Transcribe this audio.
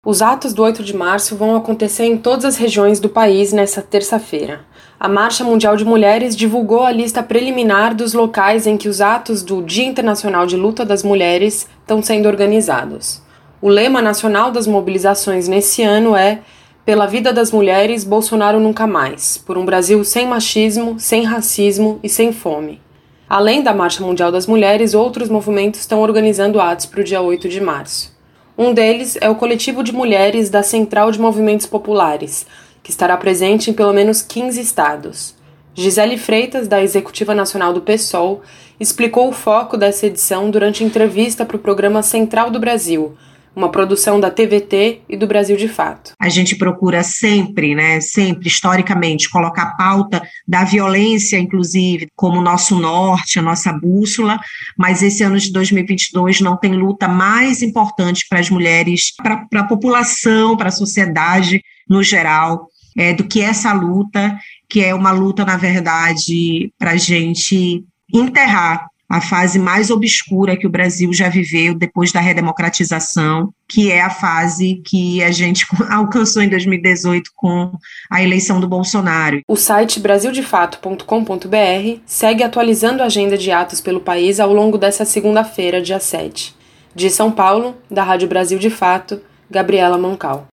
Os atos do 8 de março vão acontecer em todas as regiões do país nesta terça-feira. A Marcha Mundial de Mulheres divulgou a lista preliminar dos locais em que os atos do Dia Internacional de Luta das Mulheres estão sendo organizados. O lema nacional das mobilizações nesse ano é "Pela vida das mulheres, Bolsonaro nunca mais, por um Brasil sem machismo, sem racismo e sem fome". Além da Marcha Mundial das Mulheres, outros movimentos estão organizando atos para o dia 8 de março. Um deles é o Coletivo de Mulheres da Central de Movimentos Populares, que estará presente em pelo menos 15 estados. Gisele Freitas, da Executiva Nacional do PSOL, explicou o foco dessa edição durante entrevista para o programa Central do Brasil, uma produção da TVT e do Brasil de Fato. A gente procura sempre, historicamente, colocar a pauta da violência, inclusive, como nosso norte, a nossa bússola, mas esse ano de 2022 não tem luta mais importante para as mulheres, para a população, para a sociedade no geral, do que essa luta, que é uma luta, na verdade, para a gente enterrar a fase mais obscura que o Brasil já viveu depois da redemocratização, que é a fase que a gente alcançou em 2018 com a eleição do Bolsonaro. O site brasildefato.com.br segue atualizando a agenda de atos pelo país ao longo dessa segunda-feira, dia 7. De São Paulo, da Rádio Brasil de Fato, Gabriela Moncal.